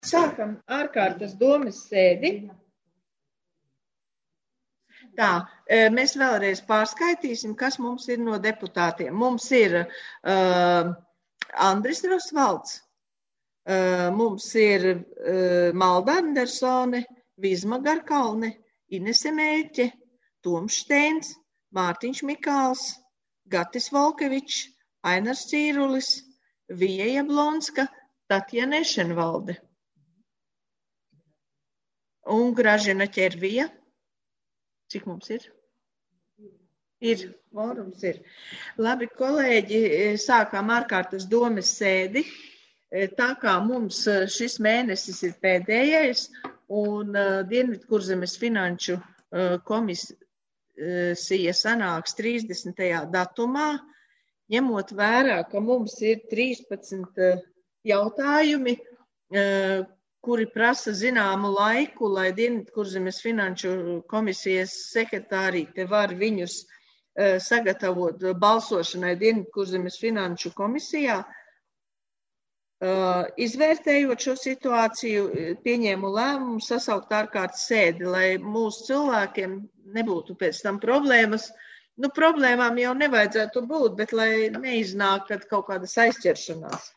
Sākam ārkārtas domes sēdi. Tā, mēs vēlreiz pārskaitīsim, kas mums ir no deputātiem. Mums ir Andris Rosvalds, mums ir Malda Andersone, Vizma Garkalne, Inese Mēķe, Toms Šteins, Mārtiņš Mikāls, Gatis Volkevičs, Ainars Cīrulis, Vija Jablonska, Tatjana Ešenvalde un Gražina Ķervija. Cik mums ir? Ir, kvorums ir. Labi, kolēģi, sākām ārkārtas domes sēdi. Tā kā mums šis mēnesis ir pēdējais un Dienvidkurzemes finanšu komisija sanāks 30. datumā, ņemot vērā, ka mums ir 13 jautājumi, kuri prasa zināmu laiku, lai Dienvidkurzemes finanšu komisijas sekretārīte var viņus sagatavot balsošanai Dienvidkurzemes finanšu komisijā. Izvērtējot šo situāciju, pieņēmu lēmumu sasaukt ārkārtas sēdi, lai mūsu cilvēkiem nebūtu pēc tam problēmas. Problēmām jau nevajadzētu būt, bet lai neiznāk kaut kādas aizķeršanās.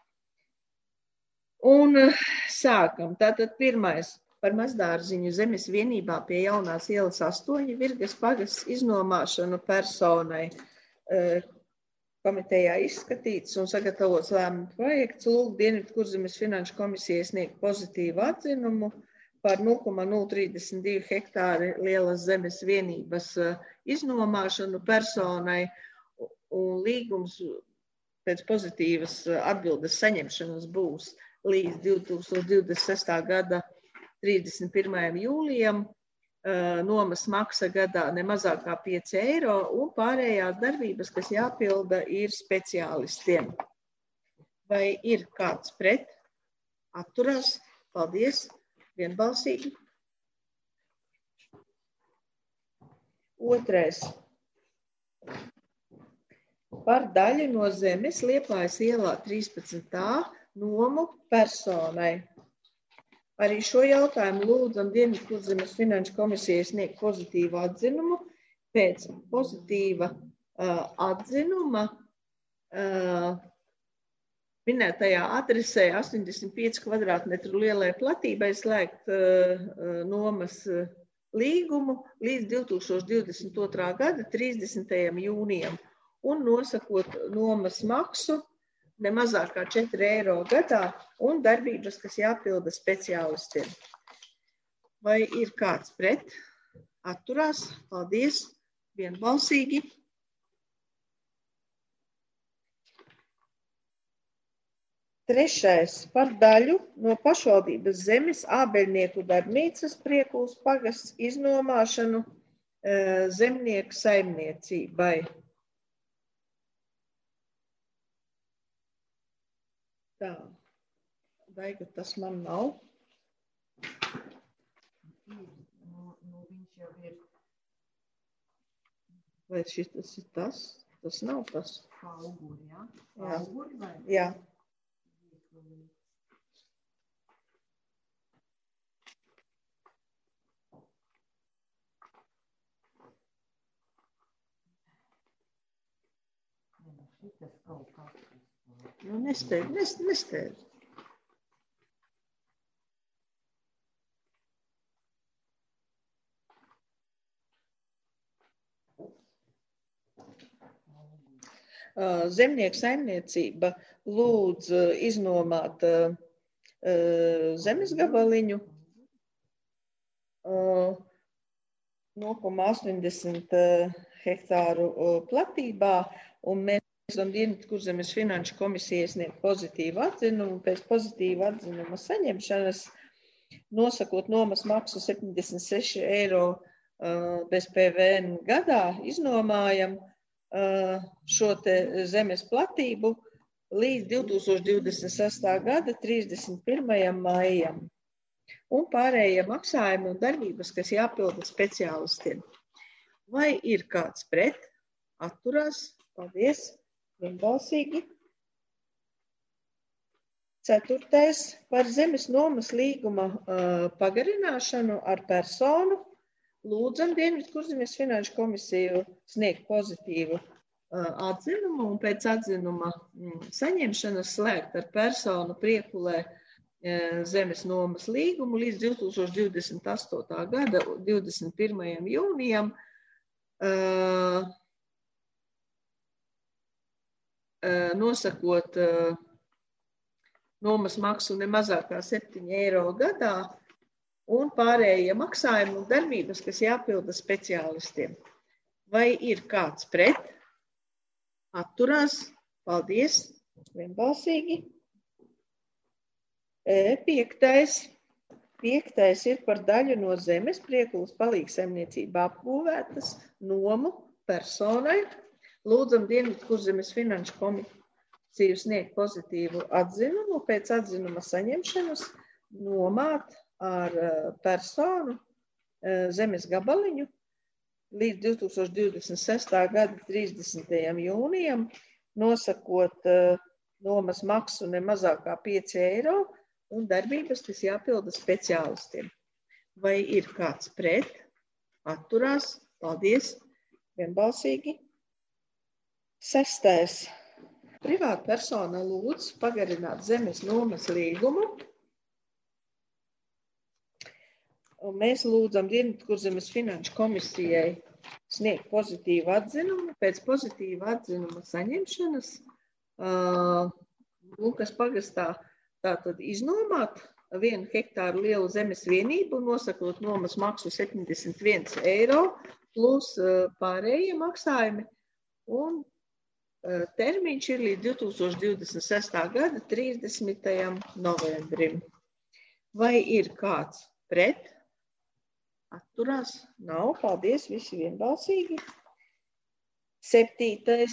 Un sākam. Tātad pirmais par Mazdārziņu zemes vienībā pie Jaunās ielas 8 Virgas pagasts iznomāšanu personai. Komitejā izskatīts un sagatavots lēmuma projekts. Lūk, Dienvidkurzemes finanšu komisija sniegt pozitīvu atzinumu par 0,032 hektāri lielas zemes vienības iznomāšanu personai, un līgums pēc pozitīvas atbildes saņemšanas būs līdz 2026. gada 31. jūlijam, nomas maksa gadā ne mazāk kā 5 eiro un pārējās darbības, kas jāpilda, ir speciālistiem. Vai ir kāds pret? Atturās? Paldies! Vienbalsīgi. Otrais. Par daļu no zemes Liepājas ielā 13a nomu personai. Arī šo jautājumu lūdzam Dienvidkurzemes finanšu komisijai sniegt pozitīvu atzinumu. Pēc pozitīva atzinuma minētajā adresē 85 kvadrātmetru lielai platībai slēgt nomas līgumu līdz 2022. gada 30. jūnijam un nosakot nomas maksu ne mazāk kā 4 eiro gadā un darbības, kas jāpilda speciālistiem. Vai ir kāds pret? Atturās? Paldies! Vienbalsīgi! Trešais par daļu no pašvaldības zemes Ābeļnieku darbnīcas Priekuls pagasts iznomāšanu zemnieku saimniecībai. Tā, Daiga, tas man nav. Viņš jau ir. Vai šitas ir tas? Tas nav tas. Auguri, jā? Jā. Auguri vai? Jā. Šitas kaut kāds. Nesteidz. Zemnieku saimniecība lūdz iznomāt zemes gabaliņu 0,80 hektāru platībā, un mēs Dienvidkurzemes finanšu komisija sniegt pozitīvu atzinumu. Pēc pozitīva atzinuma saņemšanas, nosakot nomas maksu 76 eiro bez PVN gadā, iznomājam šo te zemes platību līdz 2026. gada 31. maijam. Un pārējie maksājumi un darbības, kas jāpilda speciālistiem. Vai ir kāds pret? Atturās? Paldies! Vienbalsīgi. Ceturtais par zemes nomas līguma pagarināšanu ar personu. Lūdzam Dienvidkurzemes finanšu komisiju sniegt pozitīvu atzinumu un pēc atzinuma saņemšanas slēgt ar personu Priekulē zemes nomas līgumu līdz 2028. gada 21. jūnijam. Nosakot nomas maksu ne mazāk kā 7 eiro gadā un pārējie maksājumi un darbības, kas jāpilda speciālistiem. Vai ir kāds pret? Atturās? Paldies! Vienbalsīgi. Piektais ir par daļu no zemes Priekulas palīgsaimniecībā apbūvētas nomu personai. Lūdzam Dienvidkurzemes finanšu komisiju sniegt pozitīvu atzinumu pēc atzinuma saņemšanas nomāt ar personu zemes gabaliņu līdz 2026. gada 30. jūnijam, nosakot nomas maksu ne mazāk kā 5 eiro un darbības, kas jāpilda speciālistiem. Vai ir kāds pret? Atturās? Paldies! Vienbalsīgi. 6. Privāta persona lūdz pagarināt zemes nomas līgumu. Un mēs lūdzam Dienvidkurzemes finanšu komisijai sniegt pozitīvu atzinumu. Pēc pozitīva atzinuma saņemšanas Lukas pagastā tātad iznomāt 1 hektāru lielu zemes vienību, nosakot nomas maksu 71 eiro plus pārējie maksājumi. Un termiņš ir līdz 2026. gada 30. novembrim. Vai ir kāds pret? Atturās? Nav. Paldies, visi vienbalsīgi. 7.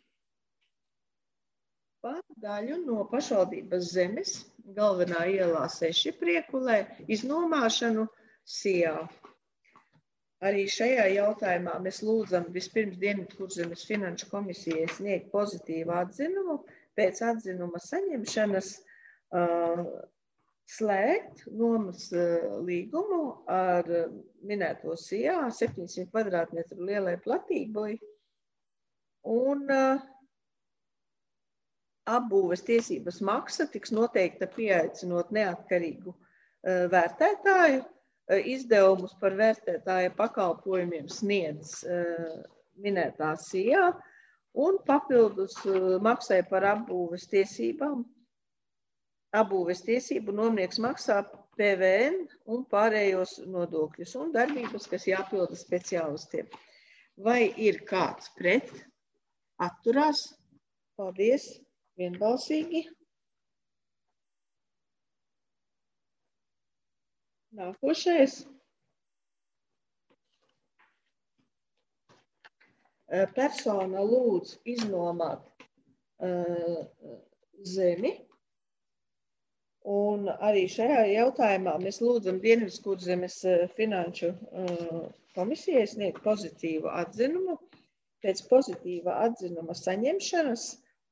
Par daļu no pašvaldības zemes galvenā ielā 6 Priekulē iznomāšanu Sijā. Arī šajā jautājumā mēs lūdzam vispirms Dienvidkurzemes finanšu komisijai sniegt pozitīvu atzinumu, pēc atzinuma saņemšanas slēgt nomas līgumu ar minēto Sijā 700 kvadrātmetru lielai platībai un apbūves tiesības maksa tiks noteikta pieaicinot neatkarīgu vērtētāju. Izdevumus par vērtētāja pakalpojumiem sniedz minētā Sijā un papildus maksai par apbūves tiesībām. Apbūves tiesību nomnieks maksā PVN un pārējos nodokļus un darbības, kas jāpilda speciālistiem. Vai ir kāds pret? Atturās? Paldies! Vienbalsīgi! Nākošais. Persona lūdz iznomāt zemi. Un arī šajā jautājumā mēs lūdzam Dienvidkurzemes finanšu komisijai sniegt pozitīvu atzinumu. Pēc pozitīva atzinuma saņemšanas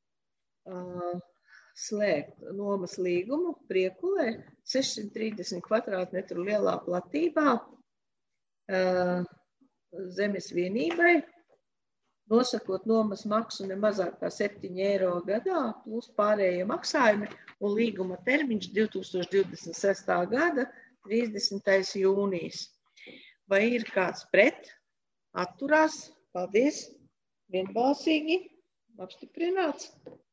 slēgt nomas līgumu Priekulē 630 kvadrātmetru lielā platībā zemes vienībai, nosakot nomas maksu ne mazāk kā 7 eiro gadā, plus pārējie maksājumi un līguma termiņš 2026. gada 30. jūnijas. Vai ir kāds pret? Atturās? Paldies! Vienbalsīgi apstiprināts.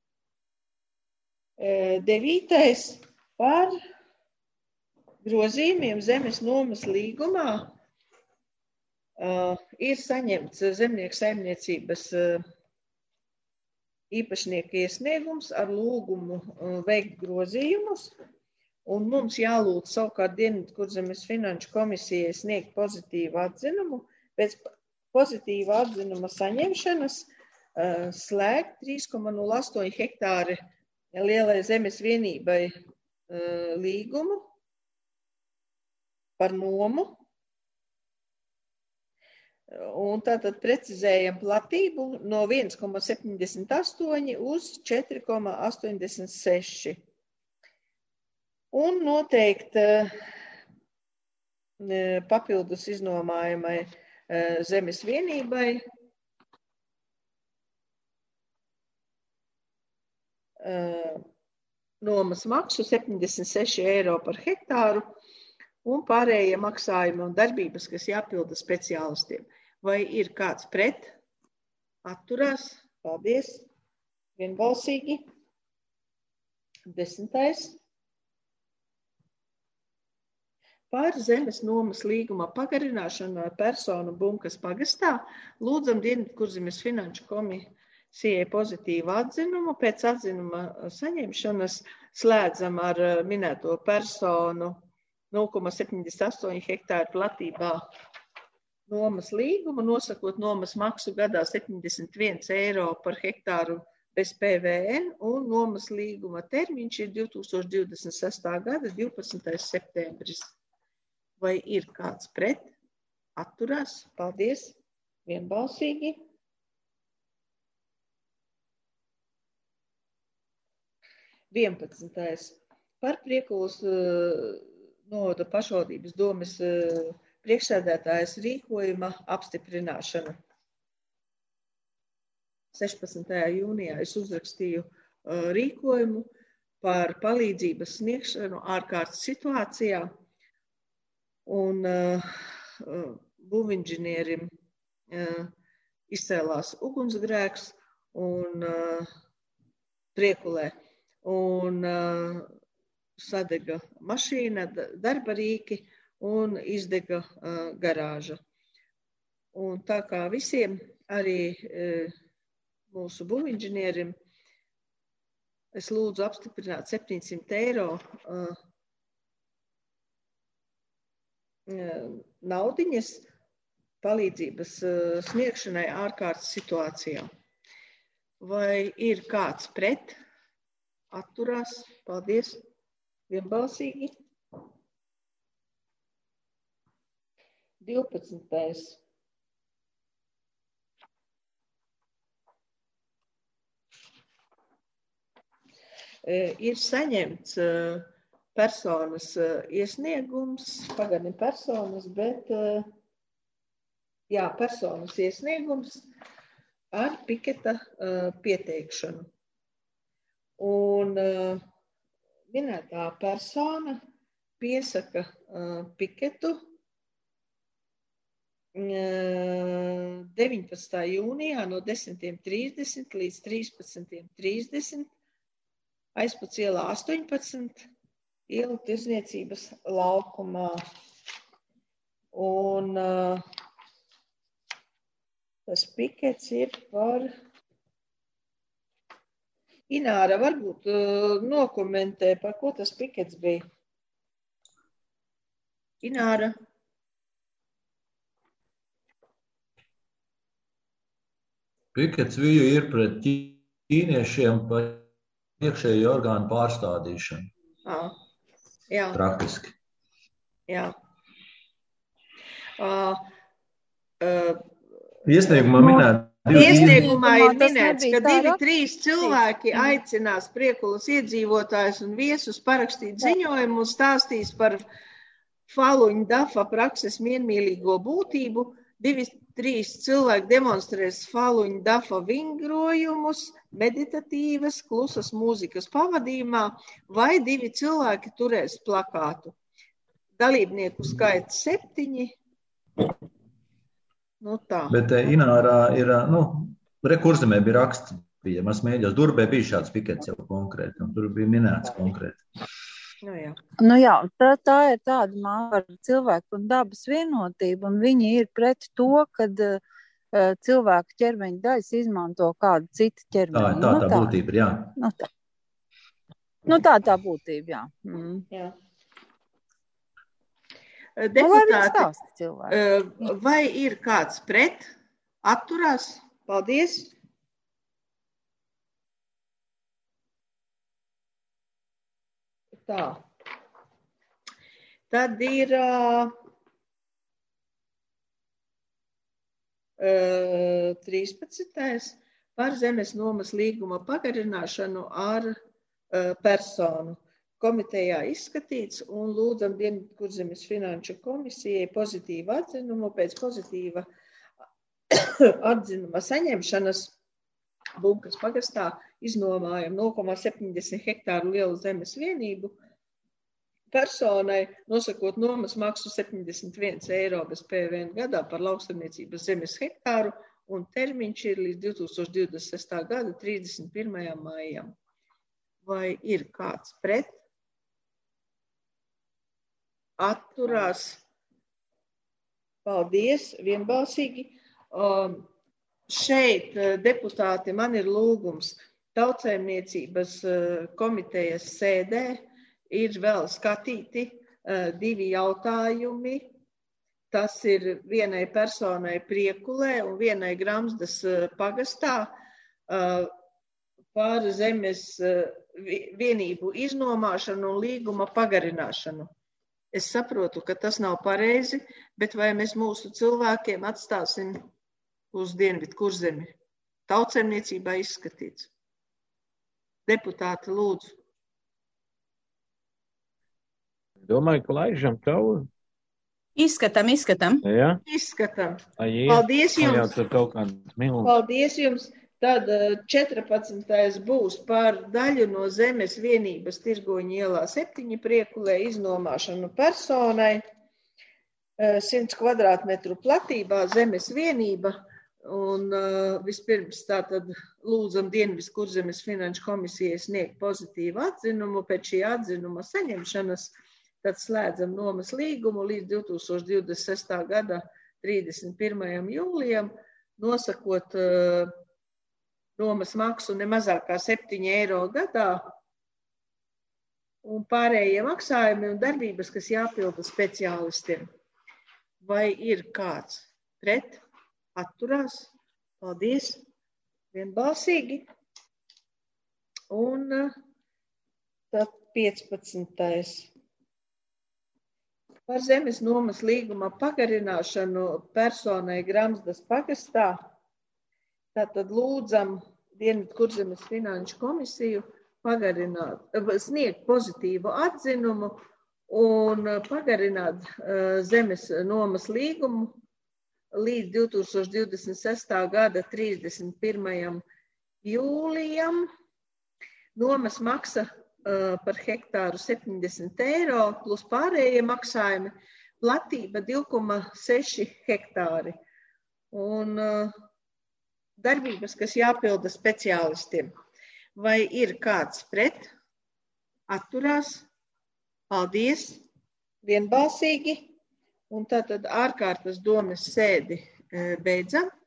9. par grozījumiem zemes nomas līgumā ir saņemts zemnieku saimniecības īpašnieka iesniegums ar lūgumu veikt grozījumus, un mums jālūdz savukārt Dienvidkurzemes finanšu komisijai sniegt pozitīvu atzinumu. Pēc pozitīva atzinuma saņemšanas slēgt 3,08 hektāri lielai zemes vienībai līgumu par nomu. Un tātad precizējam platību no 1,78 uz 4,86. Un noteikt papildus iznomājumai zemes vienībai nomas maksu 76 eiro par hektāru un pārējie maksājumi un darbības, kas jāpilda speciālistiem. Vai ir kāds pret? Atturās? Paldies! Vienbalsīgi. 10. Par zemes nomas līguma pagarināšanu ar personu Bunkas pagastā lūdzam Dienvidkurzemes finanšu komisijai pozitīvu atzinumu. Pēc atzinuma saņemšanas slēdzam ar minēto personu 0,78 hektāru platībā nomas līgumu, nosakot nomas maksu gadā 71 eiro par hektāru bez PVN, un nomas līguma termiņš ir 2026. gada 12. septembris. Vai ir kāds pret? Atturās? Paldies! Vienbalsīgi. Vienpadsmitais. Par Priekulas novada pašvaldības domes priekšsēdētājas rīkojuma apstiprināšanu. 16. jūnijā es uzrakstīju rīkojumu par palīdzības sniegšanu ārkārtas situācijā, un būvinženierim izcēlās ugunsgrēks un Priekulē, un sadega mašīna, darba rīki un izdega garāža. Un tā kā visiem, arī mūsu būvinženierim, es lūdzu apstiprināt 700 eiro naudiņas palīdzības sniegšanai ārkārtas situācijā. Vai ir kāds pret? Atturās? Paldies! Vienbalsīgi. 12. Ir saņemts personas iesniegums, pagaidām personas, bet personas iesniegums ar piketa pieteikšanu. Un minētā persona piesaka piketu 19. jūnijā no 10:30 līdz 13:30 Aizputs ielā 18, ielu tirzniecības laukumā. Un tas pikets ir par... Ināra, varbūt nokomentē, par ko tas pikets bija. Ināra. Pikets bija ir pret ķīniešiem par iekšējo orgānu pārstādīšanu. Jā. Praktiski. Jā. Iesniegumā minēt. Iesniegumā ir minēts, ka 2-3 cilvēki aicinās Priekulas iedzīvotājus un viesus parakstīt ziņojumu un stāstīs par Faluņa Dafa prakses miermīlīgo būtību. 2-3 cilvēki demonstrēs Faluņa Dafa vingrojumus, meditatīvas, klusas mūzikas pavadījumā, vai 2 cilvēki turēs plakātu. Dalībnieku skaits 7. Nu tā. Bet Inārā ir, Kurzemē bija raksts, bija Masmēļos, Durbē bija šāds pikets jau konkrēti, un tur bija minēts konkrēti. Tā ir tāda māja par cilvēku un dabas vienotību, un viņi ir pret to, kad cilvēku ķermeņa daļas izmanto kādu citu ķermeņu. Tā būtība ir, jā. Tā būtība, jā. Jā. Deputāti, vai ir kāds pret? Atturās? Paldies! Tā. Tad ir 13. par zemes nomas līguma pagarināšanu ar personu komitejā izskatīts un lūdzam Dienvidkurzemes finanšu komisijai pozitīvu atzinumu. Pēc pozitīva atzinuma saņemšanas Bunkas pagastā iznomājam 0,70 hektāru lielu zemes vienību personai, nosakot nomas maksu 71 eiro bez PVN gadā par lauksaimniecības zemes hektāru, un termiņš ir līdz 2026. gada 31. maijam. Vai ir kāds pret? Atturās? Paldies, vienbalsīgi. Šeit, deputāti, man ir lūgums Tautsaimniecības komitejas sēdē ir vēl skatīti 2 jautājumi. Tas ir vienai personai Priekulē un vienai Gramsdas pagastā par zemes vienību iznomāšanu un līguma pagarināšanu. Es saprotu, ka tas nav pareizi, bet vai mēs mūsu cilvēkiem atstāsim uz Dienvidkurzemi? Tautsaimniecībā izskatīts. Deputāti, lūdzu. Domāju, ka laižam tavu. Izskatām. Jā? Izskatām. Ai, Paldies jums. Jā, tur kaut kāds milums. Paldies jums. Tad 14. būs par daļu no zemes vienības Tirgoņa ielā 7 Priekulē iznomāšanu personai. 100 kvadrātmetru platībā zemes vienība. Un vispirms tātad lūdzam Dienvidkurzemes finanšu komisijai sniegt pozitīvu atzinumu. Pēc šī atzinuma saņemšanas tad slēdzam nomas līgumu līdz 2026. gada 31. jūlijam, nosakot nomas maksu ne mazāk kā 7 eiro gadā un pārējie maksājumi un darbības, kas jāpilda speciālistiem. Vai ir kāds pret? Atturās? Paldies! Vienbalsīgi. Un tad 15. Par zemes nomas līguma pagarināšanu personai Gramsdas pagastā. Tātad lūdzam Dienvidkurzemes finanšu komisiju sniegt pozitīvu atzinumu un pagarināt zemes nomas līgumu līdz 2026. gada 31. jūlijam. Nomas maksa par hektāru 70 eiro plus pārējie maksājumi, platība 2,6 hektāri. Un darbības, kas jāpilda speciālistiem. Vai ir kāds pret? Atturās? Paldies! Vienbalsīgi! Un tātad ārkārtas domes sēdi beidzam.